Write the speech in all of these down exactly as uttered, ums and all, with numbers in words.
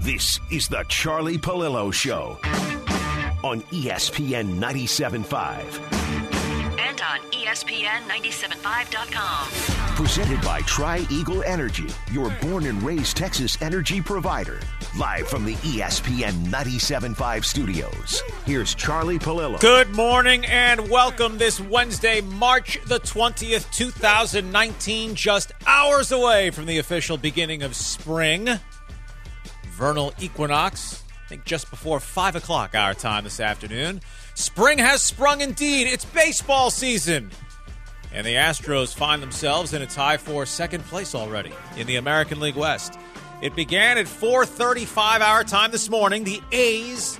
This is the Charlie Palillo Show on E S P N ninety-seven point five. And on E S P N ninety-seven point five dot com. Presented by Tri-Eagle Energy, your born and raised Texas energy provider. Live from the E S P N ninety-seven point five studios. Here's Charlie Palillo. Good morning and welcome this Wednesday, March the twentieth, two thousand nineteen. Just hours away from the official beginning of spring. Vernal equinox, I think just before five o'clock our time this afternoon. Spring has sprung indeed. It's baseball season. And the Astros find themselves in a tie for second place already in the American League West. It began at four thirty-five our time this morning. The A's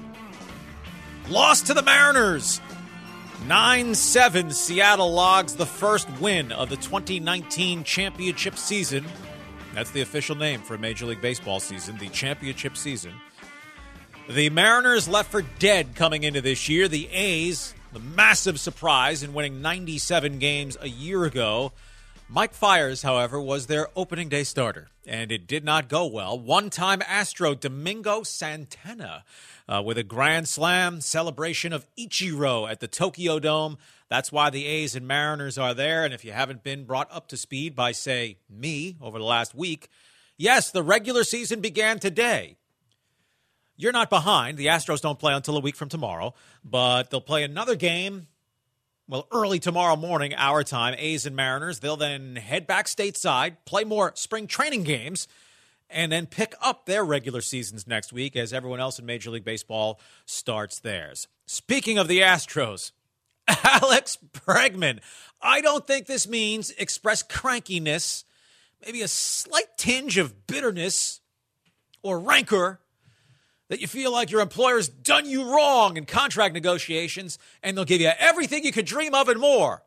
lost to the Mariners. nine seven, Seattle logs the first win of the twenty nineteen championship season. That's the official name for a Major League Baseball season, the championship season. The Mariners left for dead coming into this year. The A's, the massive surprise in winning ninety-seven games a year ago. Mike Fiers, however, was their opening day starter, and it did not go well. One-time Astro Domingo Santana uh, with a grand slam celebration of Ichiro at the Tokyo Dome. That's why the A's and Mariners are there, and if you haven't been brought up to speed by, say, me over the last week, yes, the regular season began today. You're not behind. The Astros don't play until a week from tomorrow, but they'll play another game, well, early tomorrow morning, our time, A's and Mariners. They'll then head back stateside, play more spring training games, and then pick up their regular seasons next week as everyone else in Major League Baseball starts theirs. Speaking of the Astros, Alex Bregman. I don't think this means express crankiness, maybe a slight tinge of bitterness or rancor that you feel like your employer's done you wrong in contract negotiations and they'll give you everything you could dream of and more.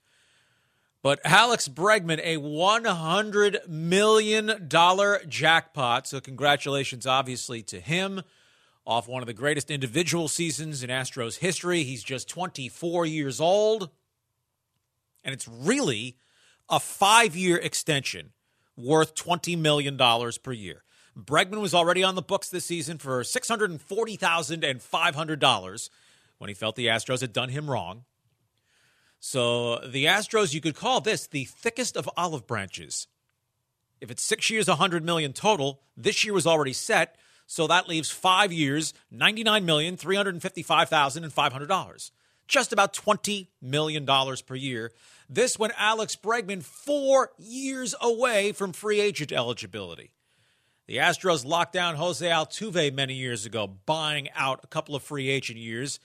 But Alex Bregman, a one hundred million dollars jackpot, so congratulations obviously to him. Off one of the greatest individual seasons in Astros history. He's just twenty-four years old. And it's really a five-year extension worth twenty million dollars per year. Bregman was already on the books this season for six hundred forty thousand five hundred dollars when he felt the Astros had done him wrong. So the Astros, you could call this the thickest of olive branches. If it's six years, one hundred million dollars total, this year was already set. So that leaves five years, ninety-nine million three hundred fifty-five thousand five hundred dollars. Just about twenty million dollars per year. This when Alex Bregman four years away from free agent eligibility. The Astros locked down Jose Altuve many years ago, buying out a couple of free agent years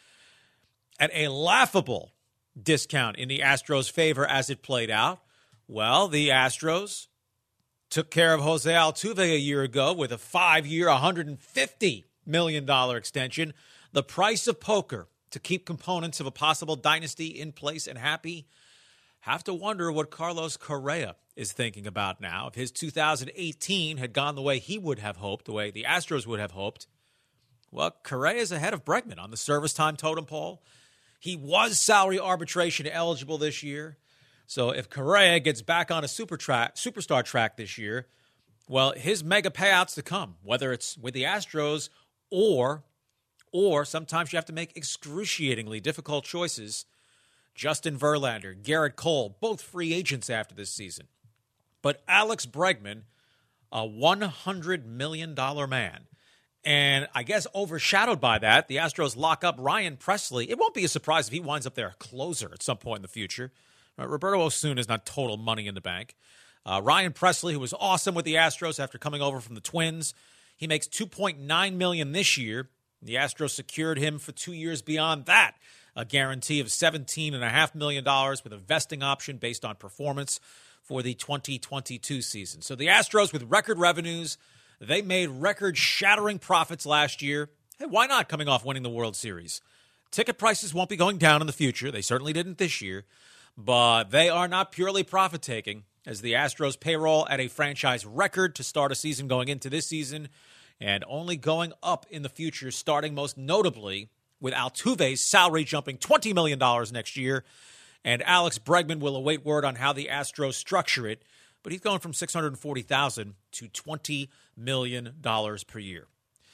at a laughable discount in the Astros' favor as it played out. Well, the Astros took care of Jose Altuve a year ago with a five-year, one hundred fifty million dollars extension. The price of poker to keep components of a possible dynasty in place and happy. Have to wonder what Carlos Correa is thinking about now. If his two thousand eighteen had gone the way he would have hoped, the way the Astros would have hoped, well, Correa is ahead of Bregman on the service time totem pole. He was salary arbitration eligible this year. So if Correa gets back on a super track, superstar track this year, well, his mega payouts to come, whether it's with the Astros or, or sometimes you have to make excruciatingly difficult choices. Justin Verlander, Garrett Cole, both free agents after this season. But Alex Bregman, a one hundred million dollars man. And I guess overshadowed by that, the Astros lock up Ryan Pressly. It won't be a surprise if he winds up their closer at some point in the future. Roberto Osuna is not total money in the bank. Uh, Ryan Pressly, who was awesome with the Astros after coming over from the Twins, he makes two point nine million dollars this year. The Astros secured him for two years beyond that, a guarantee of seventeen point five million dollars with a vesting option based on performance for the twenty twenty-two season. So the Astros, with record revenues, they made record-shattering profits last year. Hey, why not coming off winning the World Series? Ticket prices won't be going down in the future. They certainly didn't this year. But they are not purely profit-taking, as the Astros payroll at a franchise record to start a season going into this season, and only going up in the future, starting most notably with Altuve's salary jumping twenty million dollars next year, and Alex Bregman will await word on how the Astros structure it, but he's going from six hundred forty thousand dollars to twenty million dollars per year.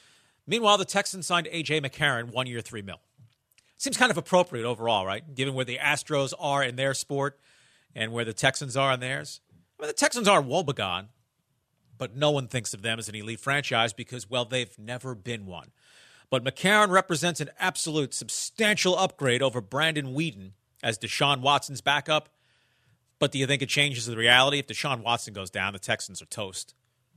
Meanwhile, the Texans signed A J. McCarron, one year, three mil. Seems kind of appropriate overall, right? Given where the Astros are in their sport and where the Texans are in theirs. I mean, the Texans are woebegone, but no one thinks of them as an elite franchise because, well, they've never been one. But McCarron represents an absolute substantial upgrade over Brandon Weeden as Deshaun Watson's backup. But do you think it changes the reality? If Deshaun Watson goes down, the Texans are toast.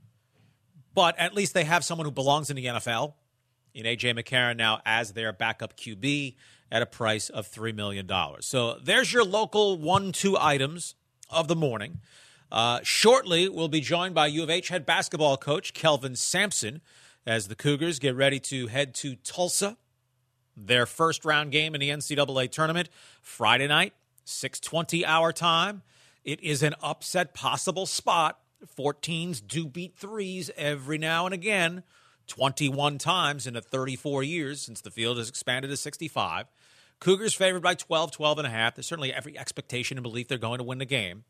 But at least they have someone who belongs in the N F L in A J. McCarron now as their backup Q B at a price of three million dollars. So there's your local one two items of the morning. Uh, shortly, we'll be joined by U of H head basketball coach Kelvin Sampson as the Cougars get ready to head to Tulsa. Their first round game in the N C double A tournament, Friday night, six twenty our time. It is an upset possible spot. fourteens do beat threes every now and again, twenty-one times in the thirty-four years since the field has expanded to sixty-five. Cougars favored by twelve, twelve and a half. There's certainly every expectation and belief they're going to win the game.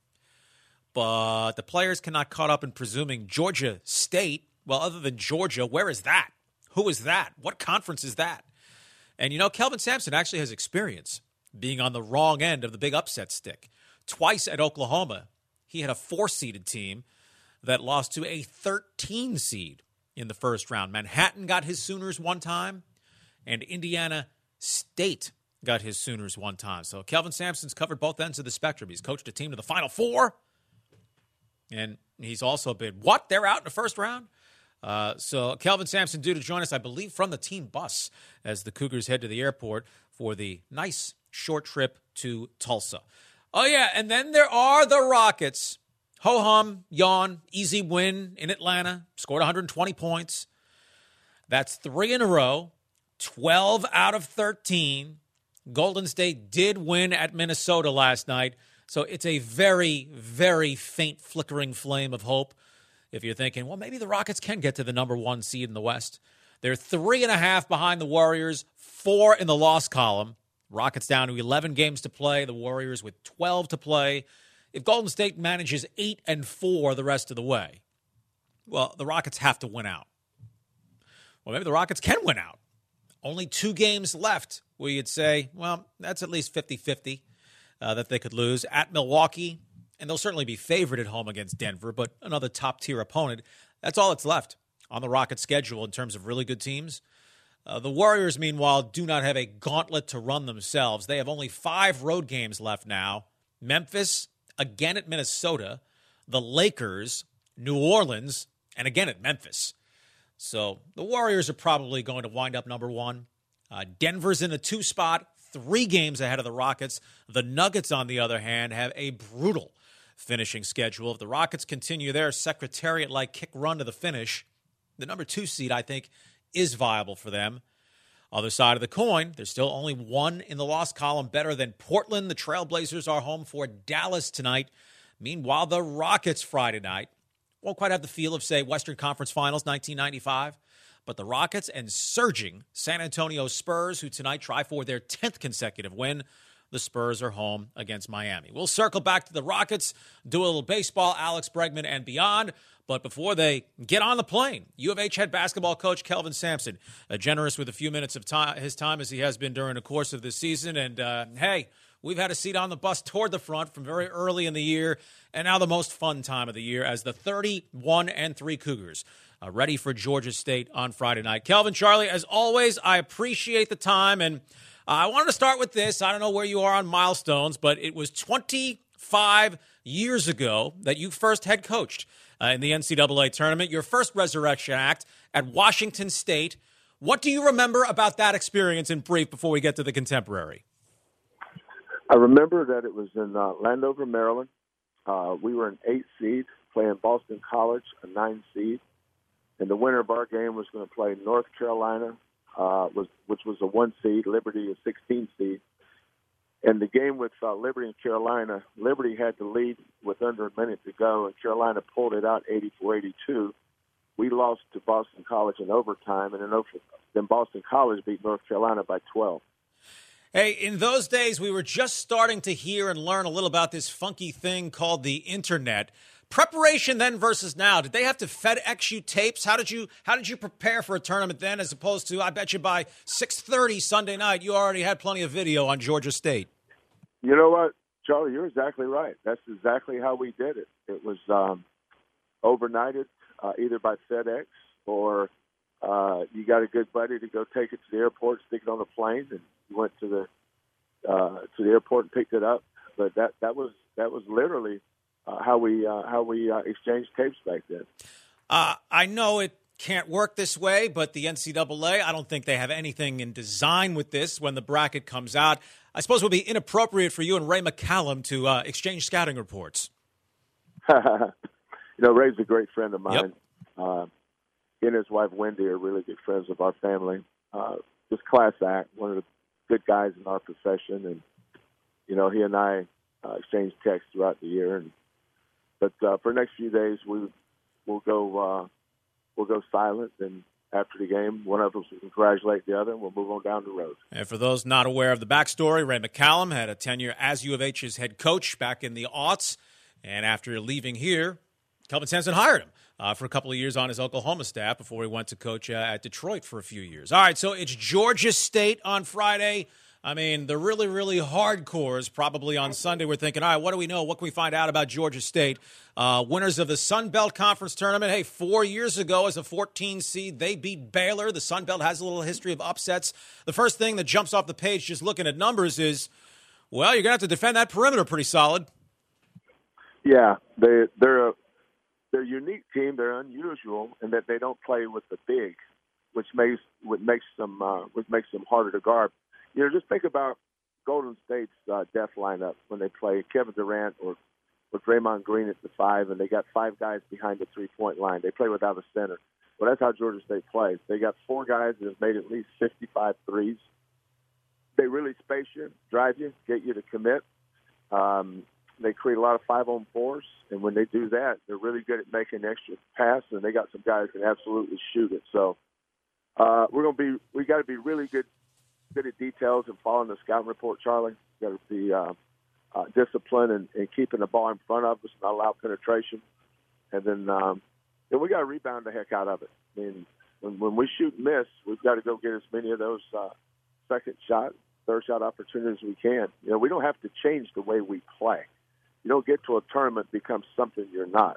But the players cannot caught up in presuming Georgia State, well, other than Georgia, where is that? Who is that? What conference is that? And, you know, Kelvin Sampson actually has experience being on the wrong end of the big upset stick. Twice at Oklahoma, he had a four-seeded team that lost to a thirteen seed in the first round. Manhattan got his Sooners one time, and Indiana State got his Sooners one time. So Kelvin Sampson's covered both ends of the spectrum. He's coached a team to the Final Four, and he's also been, what, they're out in the first round? Uh, so Kelvin Sampson due to join us, I believe, from the team bus as the Cougars head to the airport for the nice short trip to Tulsa. Oh, yeah, and then there are the Rockets. Ho-hum, yawn, easy win in Atlanta, scored one hundred twenty points. That's three in a row, twelve out of thirteen. Golden State did win at Minnesota last night, so it's a very, very faint flickering flame of hope. If you're thinking, well, maybe the Rockets can get to the number one seed in the West. They're three and a half behind the Warriors, four in the loss column. Rockets down to eleven games to play, the Warriors with twelve to play. If Golden State manages eight and four the rest of the way, well, the Rockets have to win out. Well, maybe the Rockets can win out. Only two games left where you'd say, well, that's at least fifty-fifty uh, that they could lose. At Milwaukee, and they'll certainly be favored at home against Denver, but another top-tier opponent. That's all that's left on the Rockets' schedule in terms of really good teams. Uh, the Warriors, meanwhile, do not have a gauntlet to run themselves. They have only five road games left now. Memphis, again at Minnesota, the Lakers, New Orleans, and again at Memphis. So the Warriors are probably going to wind up number one. Uh, Denver's in the two spot, three games ahead of the Rockets. The Nuggets, on the other hand, have a brutal finishing schedule. If the Rockets continue their Secretariat-like kick run to the finish, the number two seed, I think, is viable for them. Other side of the coin, there's still only one in the loss column better than Portland. The Trailblazers are home for Dallas tonight. Meanwhile, the Rockets Friday night won't quite have the feel of, say, Western Conference Finals nineteen ninety-five, but the Rockets and surging San Antonio Spurs, who tonight try for their tenth consecutive win. The Spurs are home against Miami. We'll circle back to the Rockets, do a little baseball, Alex Bregman and beyond. But before they get on the plane, U of H head basketball coach Kelvin Sampson, uh, generous with a few minutes of time, his time as he has been during the course of this season. And, uh, hey, we've had a seat on the bus toward the front from very early in the year, and now the most fun time of the year as the thirty-one and three Cougars uh, ready for Georgia State on Friday night. Kelvin, Charlie, as always, I appreciate the time, and uh, I wanted to start with this. I don't know where you are on milestones, but it was twenty-five years ago that you first head coached Uh, in the N C double A tournament, your first resurrection act at Washington State. What do you remember about that experience in brief before we get to the contemporary? I remember that it was in uh, Landover, Maryland. Uh, we were an eight seed playing Boston College, a nine seed. And the winner of our game was going to play North Carolina, uh, was which was a one seed, Liberty a sixteen seed. And the game with uh, Liberty and Carolina, Liberty had the lead with under a minute to go, and Carolina pulled it out eighty-four eighty-two. We lost to Boston College in overtime, and then, then Boston College beat North Carolina by twelve. Hey, in those days, we were just starting to hear and learn a little about this funky thing called the Internet. Preparation then versus now. Did they have to FedEx you tapes? How did you how did you prepare for a tournament then, as opposed to, I bet you by six thirty Sunday night you already had plenty of video on Georgia State? You know what, Charlie? You're exactly right. That's exactly how we did it. It was um, overnighted uh, either by FedEx or uh, you got a good buddy to go take it to the airport, stick it on the plane, and you went to the uh, to the airport and picked it up. But that that was that was literally uh, how we uh, how we uh, exchanged tapes back then. Uh, I know it can't work this way, but the N C double A, I don't think they have anything in design with this when the bracket comes out. I suppose it would be inappropriate for you and Ray McCallum to uh, exchange scouting reports. You know, Ray's a great friend of mine. Yep. Uh, he and his wife Wendy are really good friends of our family. Uh, just class act, one of the good guys in our profession, and you know, he and I uh, exchange texts throughout the year. And but uh, for the next few days, we we'll go uh, we'll go silent, and after the game, one of us will congratulate the other, and we'll move on down the road. And for those not aware of the backstory, Ray McCallum had a tenure as U of H's head coach back in the aughts, and after leaving here, Kelvin Sampson hired him uh, for a couple of years on his Oklahoma staff before he went to coach uh, at Detroit for a few years. All right, so it's Georgia State on Friday. I mean, the really, really hardcores probably on Sunday were thinking, all right, what do we know? What can we find out about Georgia State? Uh, winners of the Sun Belt Conference Tournament. Hey, four years ago as a fourteen seed, they beat Baylor. The Sun Belt has a little history of upsets. The first thing that jumps off the page just looking at numbers is, well, you're going to have to defend that perimeter pretty solid. Yeah, they, they're a they're a unique team. They're unusual in that they don't play with the big, which makes what makes them uh, which makes them harder to guard. You know, just think about Golden State's uh, death lineup when they play Kevin Durant or, or Draymond Green at the five, and they got five guys behind the three-point line. They play without a center. Well, that's how Georgia State plays. They got four guys that have made at least fifty-five threes. They really space you, drive you, get you to commit. Um, they create a lot of five-on-fours, and when they do that, they're really good at making extra passes, and they got some guys that can absolutely shoot it. So uh, we're going to be we got to be really good. good at details and following the scouting report, Charlie. Got to be uh, uh, disciplined and, and keeping the ball in front of us, not allow penetration. And then, um, then we got to rebound the heck out of it. I mean, when, when we shoot and miss, we've got to go get as many of those uh, second shot, third shot opportunities as we can. You know, we don't have to change the way we play. You don't get to a tournament becomes something you're not.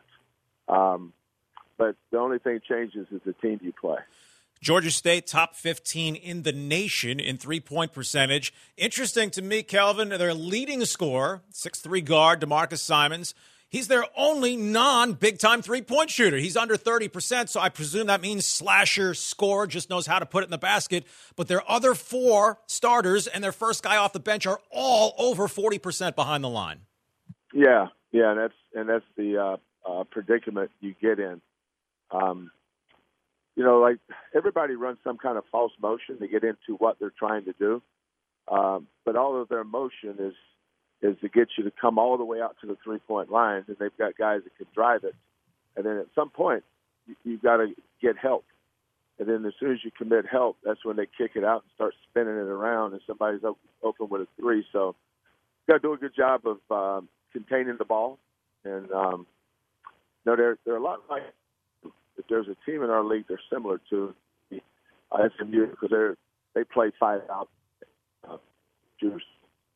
Um, but the only thing changes is the team you play. Georgia State, top fifteen in the nation in three-point percentage. Interesting to me, Kelvin, their leading scorer, six three guard, DeMarcus Simons, he's their only non-big-time three-point shooter. He's under thirty percent, so I presume that means slasher, scorer, just knows how to put it in the basket. But their other four starters and their first guy off the bench are all over forty percent behind the line. Yeah, yeah, and that's, and that's the uh, uh, predicament you get in. Um You know, like everybody runs some kind of false motion to get into what they're trying to do. Um, but all of their motion is is to get you to come all the way out to the three-point line, and they've got guys that can drive it. And then at some point, you, you've got to get help. And then as soon as you commit help, that's when they kick it out and start spinning it around, and somebody's open, open with a three. So you've got to do a good job of um, containing the ball. And, um, you know, they're, they're a lot like – if there's a team in our league they're similar to uh, S M U because they're they play five out uh, shooters.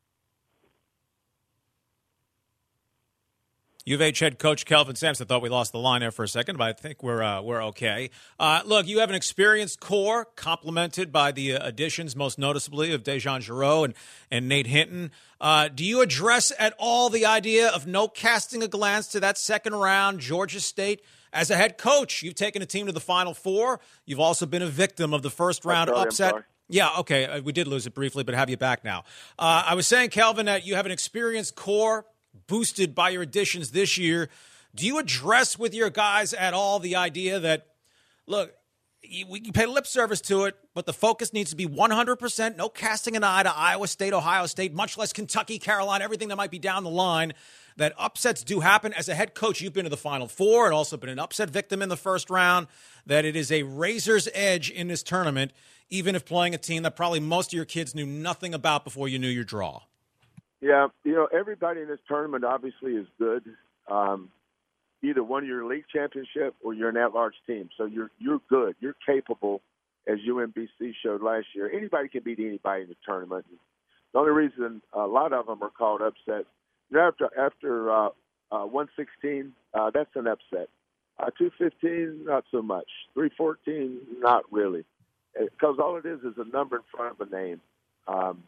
U of H head coach Kelvin Sampson. Thought we lost the line there for a second, but I think we're uh, we're okay. Uh, look, you have an experienced core, complemented by the additions, most noticeably of Dejan Giroux and, and Nate Hinton. Uh, do you address at all the idea of no casting a glance to that second round, Georgia State? As a head coach, you've taken a team to the Final Four. You've also been a victim of the first round sorry, upset. Yeah, okay, we did lose it briefly, but have you back now. Uh, I was saying, Kelvin, that you have an experienced core boosted by your additions this year. Do you address with your guys at all the idea that, look, you, you pay lip service to it, but the focus needs to be one hundred percent, no casting an eye to Iowa State, Ohio State, much less Kentucky, Carolina, everything that might be down the line, that upsets do happen. As a head coach, you've been to the Final Four and also been an upset victim in the first round, that it is a razor's edge in this tournament, even if playing a team that probably most of your kids knew nothing about before you knew your draw. Yeah, you know, everybody in this tournament obviously is good. Um, either won your league championship or you're an at-large team. So you're you're good. You're capable, as U M B C showed last year. Anybody can beat anybody in the tournament. The only reason a lot of them are called upsets, you know, after after uh, uh, one sixteen, uh, that's an upset. Uh, two fifteen, not so much. three fourteen, not really. Because all it is is a number in front of a name. Um,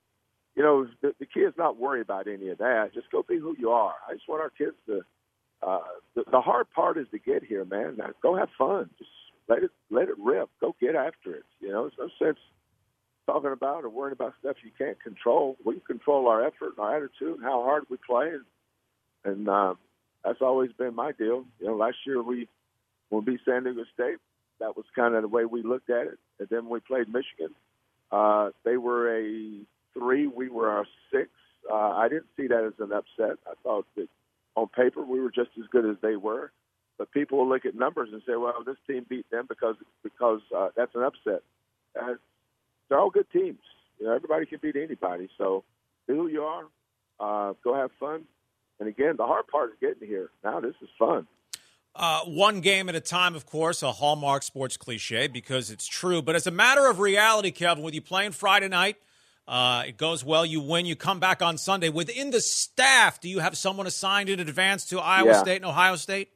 you know, the, the kids not worry about any of that. Just go be who you are. I just want our kids to. Uh, the, the hard part is to get here, man. Now, go have fun. Just let it let it rip. Go get after it. You know, there's no sense talking about or worrying about stuff you can't control. We can control our effort and our attitude and how hard we play, and, and um, that's always been my deal. You know, last year we when we beat San Diego State, that was kind of the way we looked at it. And then when we played Michigan, uh, they were a three, we were a six. Uh, I didn't see that as an upset. I thought that on paper we were just as good as they were. But people will look at numbers and say, well, this team beat them because because uh, that's an upset. Uh, they're all good teams. You know, everybody can beat anybody. So be who you are. Uh, go have fun. And, again, the hard part is getting here. Now this is fun. Uh, one game at a time, of course, a Hallmark sports cliche because it's true. But as a matter of reality, Kelvin, with you playing Friday night, uh, it goes well, you win, you come back on Sunday. Within the staff, do you have someone assigned in advance to Iowa yeah. State and Ohio State?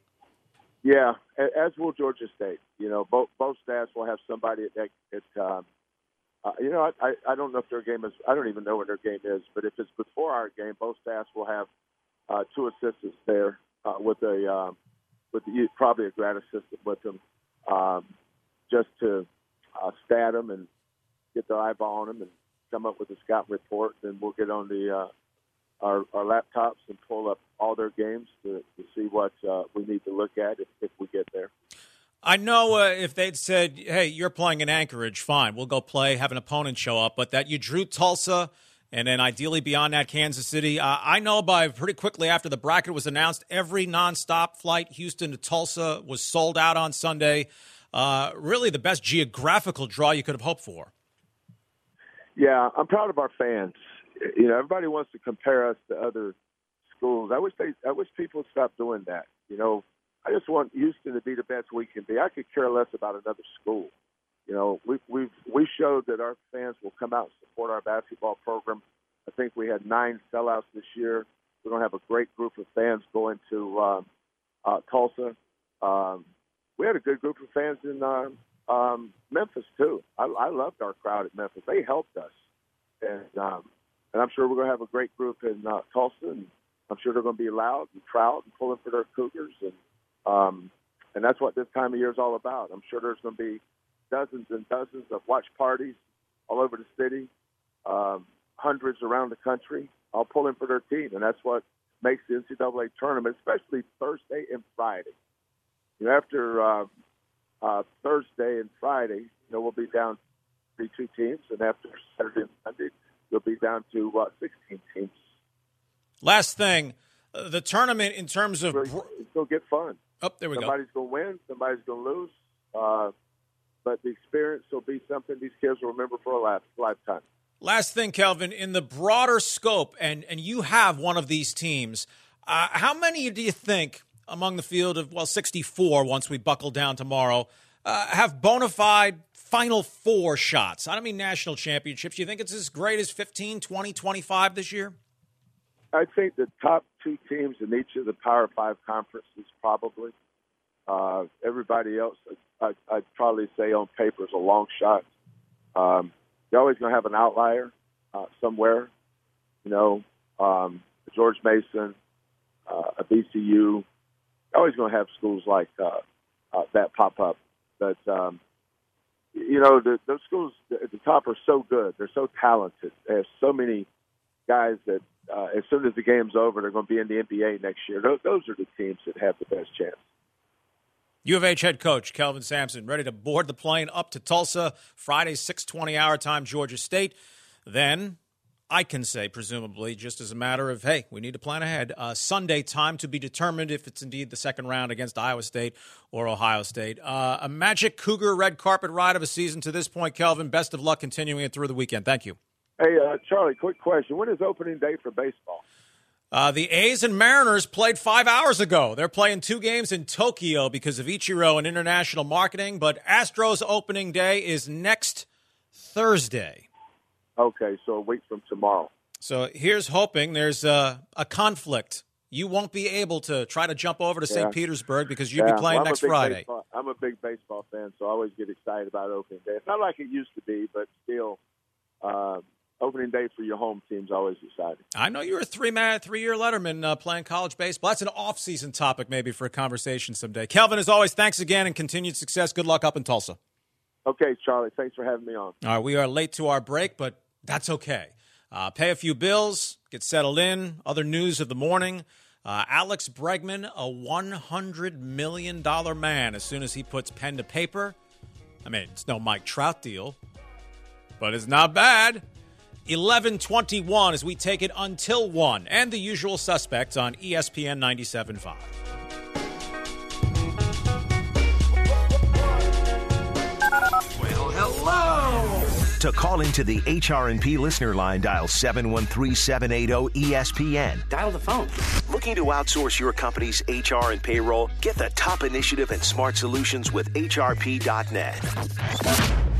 Yeah, as will Georgia State. You know, both both staffs will have somebody at, at um, uh, you know, I, I don't know if their game is, I don't even know what their game is, but if it's before our game, both staffs will have uh, two assistants there uh, with a, um, with the, probably a grad assistant with them, um, just to uh, stat them and get their eyeball on them and come up with a scout report. Then we'll get on the uh, our, our laptops and pull up all their games to, to see what uh, we need to look at if, if we get there. I know uh, if they'd said, hey, you're playing in Anchorage, fine, we'll go play, have an opponent show up, but that you drew Tulsa and then ideally beyond that, Kansas City. Uh, I know by pretty quickly after the bracket was announced, every nonstop flight Houston to Tulsa was sold out on Sunday. Uh, really the best geographical draw you could have hoped for. Yeah, I'm proud of our fans. You know, everybody wants to compare us to other schools. I wish they, I wish people would stop doing that. You know, I just want Houston to be the best we can be. I could care less about another school. You know, we we've we showed that our fans will come out and support our basketball program. I think we had nine sellouts this year. We're going to have a great group of fans going to um, uh, Tulsa. Um, we had a good group of fans in uh, um, Memphis too. I, I loved our crowd at Memphis. They helped us, and um, and I'm sure we're going to have a great group in uh, Tulsa. And I'm sure they're going to be loud and proud and pulling for their Cougars, and um, and that's what this time of year is all about. I'm sure there's going to be dozens and dozens of watch parties all over the city, um, hundreds around the country, all pulling for their team. And that's what makes the N C double A tournament, especially Thursday and Friday. You know, after uh, uh, Thursday and Friday, you know, we'll be down to two teams. And after Saturday and Sunday, we'll be down to uh, sixteen teams. Last thing, uh, the tournament in terms of... It's going to get fun. Oh, there we somebody's go. going to win, somebody's going to lose. Uh, but the experience will be something these kids will remember for a life, lifetime. Last thing, Kelvin, in the broader scope, and, and you have one of these teams, uh, how many do you think among the field of, well, sixty-four once we buckle down tomorrow, uh, have bona fide Final Four shots? I don't mean national championships. You think it's as great as fifteen, twenty, twenty-five this year? I think the top two teams in each of the Power Five conferences probably. Uh, everybody else, I'd, I'd probably say on paper is a long shot. Um, you're always going to have an outlier uh, somewhere. You know, um, George Mason, uh, a B C U. You're always going to have schools like uh, uh, that pop up. But, um, you know, the, those schools at the top are so good. They're so talented. They have so many guys that uh, as soon as the game's over, they're going to be in the N B A next year. Those, those are the teams that have the best chance. U of H head coach Kelvin Sampson ready to board the plane up to Tulsa Friday, six twenty hour time, Georgia State. Then I can say, presumably, just as a matter of, hey, we need to plan ahead, uh, Sunday time to be determined if it's indeed the second round against Iowa State or Ohio State. Uh, a magic Cougar red carpet ride of a season to this point, Kelvin. Best of luck continuing it through the weekend. Thank you. Hey, uh, Charlie, quick question. When is opening day for baseball? Uh, the A's and Mariners played five hours ago. They're playing two games in Tokyo because of Ichiro and international marketing, but Astros opening day is next Thursday. Okay, so a week from tomorrow. So here's hoping there's a, a conflict. You won't be able to try to jump over to yeah. Saint Petersburg because you'll yeah. be playing well, next Friday. Baseball, I'm a big baseball fan, so I always get excited about opening day. It's not like it used to be, but still, uh, opening day for your home team's always exciting. I know you're a three-man, three-year letterman uh, playing college baseball. That's an off-season topic maybe for a conversation someday. Kelvin, as always, thanks again and continued success. Good luck up in Tulsa. Okay, Charlie, thanks for having me on. All right, we are late to our break, but that's okay. Uh, pay a few bills, get settled in. Other news of the morning. Uh, Alex Bregman, a one hundred million dollars man as soon as he puts pen to paper. I mean, it's no Mike Trout deal, but it's not bad. eleven twenty-one as we take it until one. And the usual suspects on E S P N ninety-seven point five. Well, hello! To call into the H R and P listener line, dial seven one three, seven eight zero, E S P N. Dial the phone. Looking to outsource your company's H R and payroll? Get the top initiative and smart solutions with H R P dot net.